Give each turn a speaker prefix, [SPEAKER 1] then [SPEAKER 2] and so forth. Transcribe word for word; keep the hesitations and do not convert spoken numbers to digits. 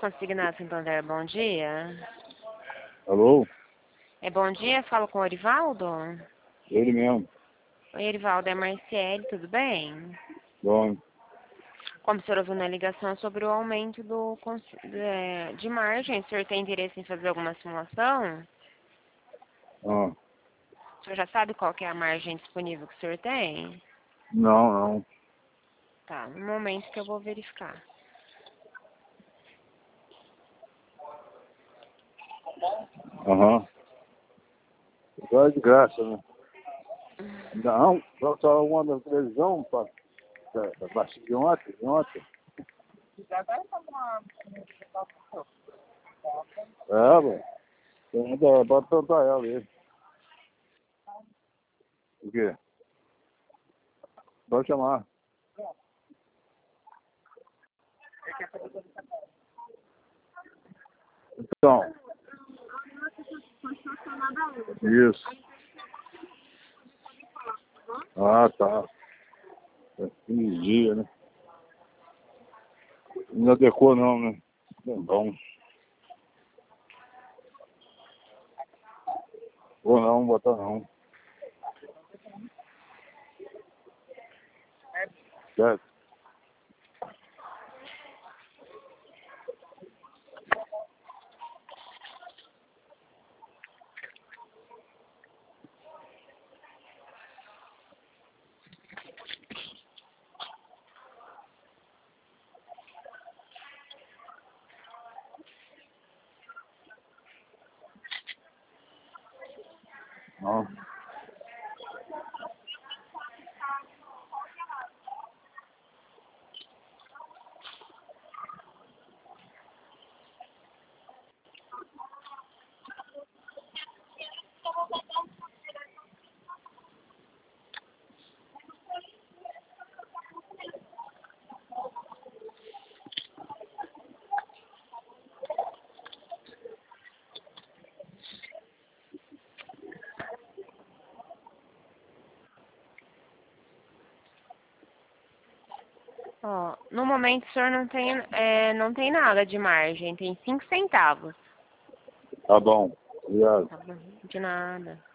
[SPEAKER 1] Consignado Santander, bom dia.
[SPEAKER 2] Alô?
[SPEAKER 1] É bom dia, falo com o Orivaldo?
[SPEAKER 2] Ele mesmo.
[SPEAKER 1] Oi, Orivaldo, é Marciele, tudo bem?
[SPEAKER 2] Bom.
[SPEAKER 1] Como o senhor ouviu na ligação sobre o aumento do, cons- de, de margem, o senhor tem interesse em fazer alguma simulação?
[SPEAKER 2] Ah,
[SPEAKER 1] O senhor já sabe qual que é a margem disponível que o senhor tem?
[SPEAKER 2] não, não.
[SPEAKER 1] Tá, no momento que eu vou verificar.
[SPEAKER 2] Aham. Agora é de graça, né? Não, só, só uma da televisão, pra, da, da baixinha de ontem, de ontem. É, velho. Tem ainda, pode perguntar ela aí. O quê? Pode chamar. Então. Isso. Ah, tá. É quinze dias, né? Não adequou não, né? É bom. Vou não, não botar não. Certo. Não.
[SPEAKER 1] Ó, no momento o senhor não tem, é, não tem nada de margem, tem cinco centavos.
[SPEAKER 2] Tá bom. Obrigado.
[SPEAKER 1] Tá bom, de nada.